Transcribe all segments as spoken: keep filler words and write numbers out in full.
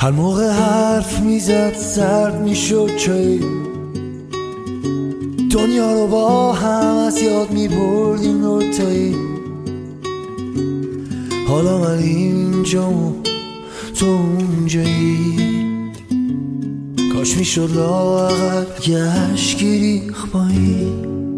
هر موقع حرف میزد سرد میشد چای دنیا رو با هم از یاد میبردیم دوتایی. حالا من اینجا و تو اونجایی، کاش میشد لااقل گشتگیری خبایی.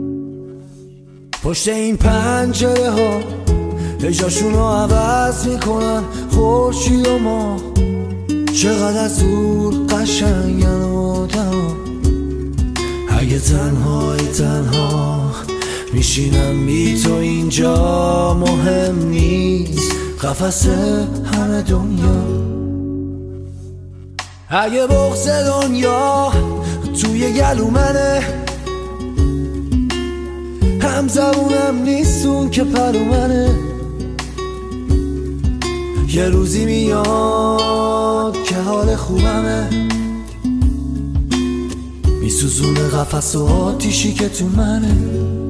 پشت این پنجره ها اجاشون رو عوض میکنن خورشید و ما، چقدر از دور قشنگن آدم. اگه تنهای تنها میشینم بی تو اینجا مهم نیست، قفس همه دنیا. اگه بغض دنیا توی گلومنه، هم زبونم نیستون که پرومنه. یه روزی میاد که حال خوبمه، میسوزونه قفس و آتیشی که تو منه.